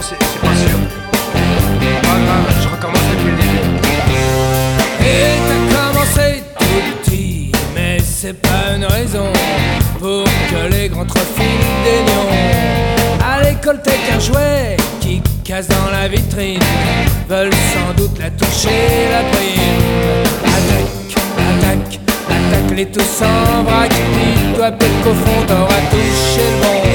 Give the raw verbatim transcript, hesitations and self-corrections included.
C'est c'est pas sûr. Pas grave, je recommence depuis le début. Et t'as commencé tout petit, mais c'est pas une raison pour que les grands te refilent des nions. À l'école t'es qu'un jouet qui casse dans la vitrine, veulent sans doute la toucher, la prime. Attaque, attaque, attaque-les tous en vrac, dis-toi peut-être qu'au fond t'auras touché le bon.